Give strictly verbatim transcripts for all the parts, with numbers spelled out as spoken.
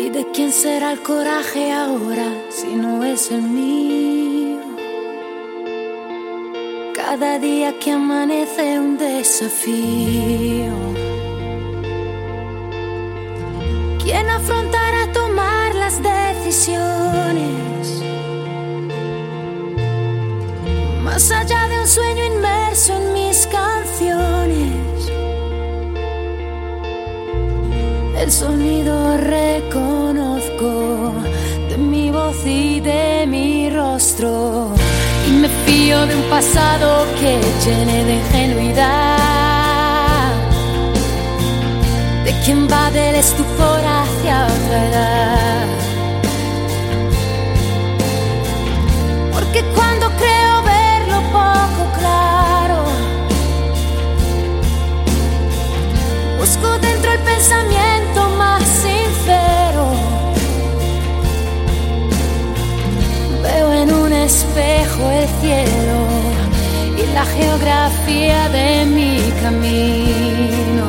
¿Y de quién será el coraje ahora si no es el mío? Cada día que amanece un desafío. ¿Quién afrontará tomar las decisiones? Más allá de un sueño inmerso en mis canciones. El sonido reconozco de mi voz y de mi rostro. Y me fío de un pasado que llene de ingenuidad, de quien va del estupor hacia otra edad. Porque cuando creo verlo poco claro, busco dentro el pensamiento más sincero. Veo en un espejo el cielo y la geografía de mi camino.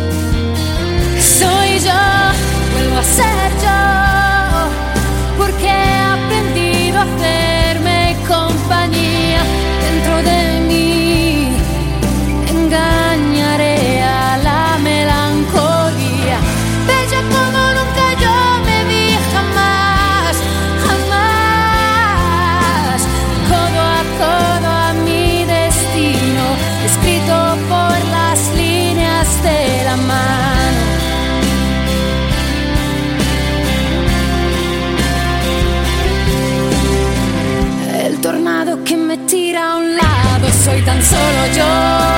Soy yo, vuelvo a ser yo, porque he aprendido a hacerme compañía dentro de mí. Engañaré a la melancolía, bella como nunca yo me vi jamás, jamás. Codo a codo a mi destino, escrito por las líneas de la mano. El tornado que me tira a un lado soy tan solo yo.